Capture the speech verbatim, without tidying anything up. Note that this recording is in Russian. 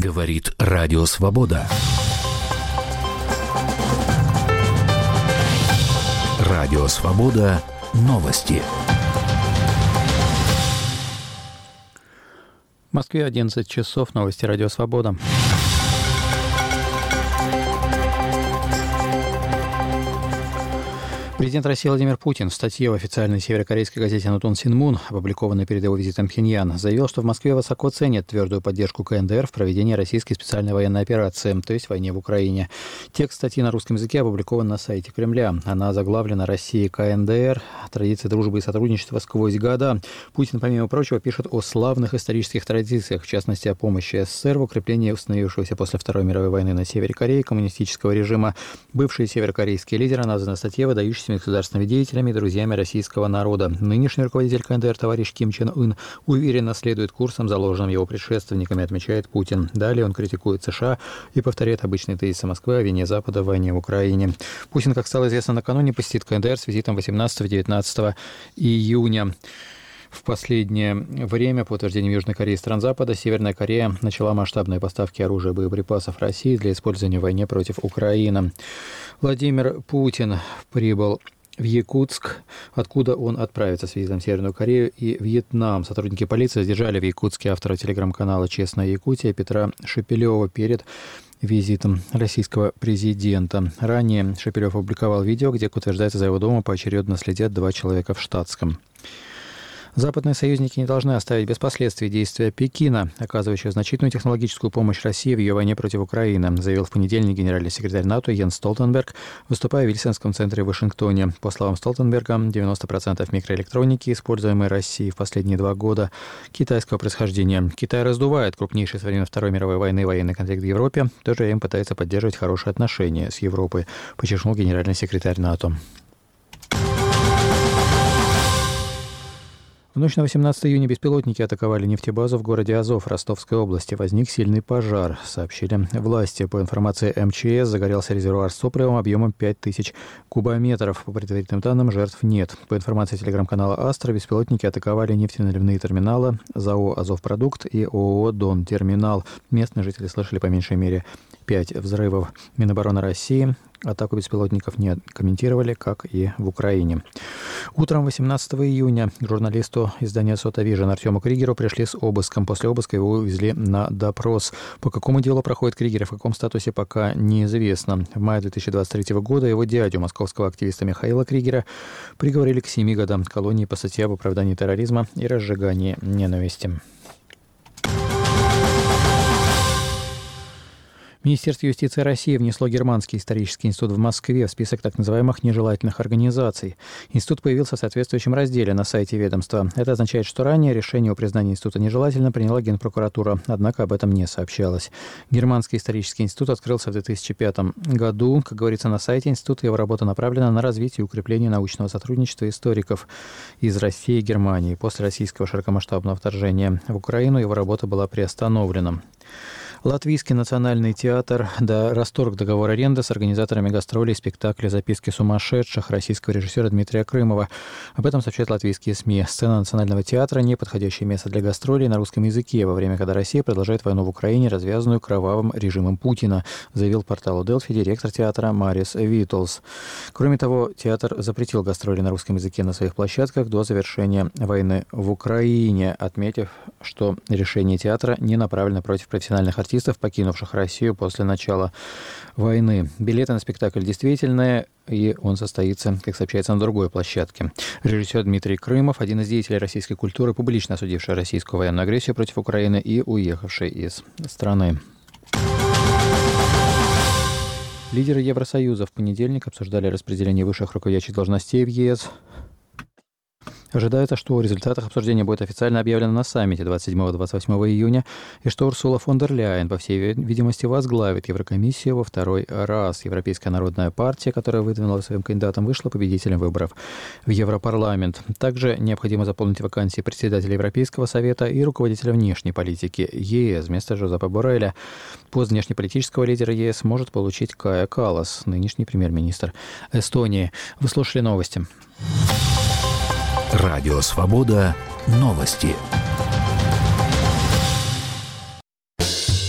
Говорит Радио Свобода. Радио Свобода. Новости. В Москве одиннадцать часов. Новости Радио Свобода. Президент России Владимир Путин в статье в официальной северокорейской газете «Нутон Синмун», опубликованной перед его визитом в Пхеньян, заявил, что в Москве высоко ценят твердую поддержку КНДР в проведении российской специальной военной операции, то есть войне в Украине. Текст статьи на русском языке опубликован на сайте Кремля. Она заглавлена «Россия и КНДР. Традиции дружбы и сотрудничества сквозь года». Путин, помимо прочего, пишет о славных исторических традициях, в частности, о помощи СССР в укреплении установившегося после Второй мировой войны на севере Кореи коммунистического режима. Бывшие северокорейские лидеры названы в статье выдающимися государственными деятелями и друзьями российского народа. Нынешний руководитель КНДР товарищ Ким Чен Ын уверенно следует курсам, заложенным его предшественниками, отмечает Путин. Далее он критикует США и повторяет обычные тезисы Москвы о вине Запада в войне в Украине. Путин, как стало известно накануне, посетит КНДР с визитом восемнадцатого-девятнадцатого июня. В последнее время, по утверждению Южной Кореи и стран Запада, Северная Корея начала масштабные поставки оружия и боеприпасов России для использования в войне против Украины. Владимир Путин прибыл в Якутск, откуда он отправится с визитом в Северную Корею и Вьетнам. Сотрудники полиции задержали в Якутске автора телеграм-канала «Честная Якутия» Петра Шепелева перед визитом российского президента. Ранее Шепелев опубликовал видео, где, как утверждается, за его домом поочередно следят два человека в штатском. Западные союзники не должны оставить без последствий действия Пекина, оказывающего значительную технологическую помощь России в ее войне против Украины, заявил в понедельник генеральный секретарь НАТО Йенс Столтенберг, выступая в Вильсонском центре в Вашингтоне. По словам Столтенберга, девяносто процентов микроэлектроники, используемой Россией в последние два года, китайского происхождения. Китай раздувает крупнейший со времен Второй мировой войны военный конфликт в Европе, в то же время пытается поддерживать хорошие отношения с Европой, подчеркнул генеральный секретарь НАТО. В ночь на восемнадцатое июня беспилотники атаковали нефтебазу в городе Азов Ростовской области. Возник сильный пожар, сообщили власти. По информации эм че эс, загорелся резервуар с топливом объемом пять тысяч кубометров. По предварительным данным, жертв нет. По информации телеграм-канала «Астра», беспилотники атаковали нефтеналивные терминалы ЗАО «Азовпродукт» и ООО «Дон Терминал». Местные жители слышали по меньшей мере пять взрывов. Минобороны России атаку беспилотников не комментировали, как и в Украине. Утром восемнадцатого июня к журналисту издания «Сота Вижн» Артему Кригеру пришли с обыском. После обыска его увезли на допрос. По какому делу проходит Кригер, в каком статусе, пока неизвестно. В мае две тысячи двадцать третьего года его дядю, московского активиста Михаила Кригера, приговорили к семи годам колонии по статье об оправдании терроризма и разжигании ненависти. Министерство юстиции России внесло Германский исторический институт в Москве в список так называемых нежелательных организаций. Институт появился в соответствующем разделе на сайте ведомства. Это означает, что ранее решение о признании института нежелательным приняла Генпрокуратура, однако об этом не сообщалось. Германский исторический институт открылся в две тысячи пятом году. Как говорится на сайте института, его работа направлена на развитие и укрепление научного сотрудничества историков из России и Германии. После российского широкомасштабного вторжения в Украину его работа была приостановлена. Латвийский национальный театр да, расторг договор аренды с организаторами гастролей спектакля «Записки сумасшедших» российского режиссера Дмитрия Крымова. Об этом сообщают латвийские СМИ. Сцена национального театра – неподходящее место для гастролей на русском языке, во время, когда Россия продолжает войну в Украине, развязанную кровавым режимом Путина, заявил порталу Делфи директор театра Марис Виттулс. Кроме того, театр запретил гастроли на русском языке на своих площадках до завершения войны в Украине, отметив, что решение театра не направлено против профессиональных артистов, покинувших Россию после начала войны. Билеты на спектакль действительные, и он состоится, как сообщается, на другой площадке. Режиссер Дмитрий Крымов, один из деятелей российской культуры, публично осудивший российскую военную агрессию против Украины и уехавший из страны. Лидеры Евросоюза в понедельник обсуждали распределение высших руководящих должностей в ЕС. Ожидается, что о результатах обсуждения будет официально объявлено на саммите двадцать седьмого - двадцать восьмого июня, и что Урсула фон дер Ляйен, по всей видимости, возглавит Еврокомиссию во второй раз. Европейская народная партия, которая выдвинула своим кандидатом, вышла победителем выборов в Европарламент. Также необходимо заполнить вакансии председателя Европейского совета и руководителя внешней политики ЕС. Вместо Жозепа Борреля пост внешнеполитического лидера ЕС может получить Кая Каллас, нынешний премьер-министр Эстонии. Вы слушали новости. Радио Свобода. Новости.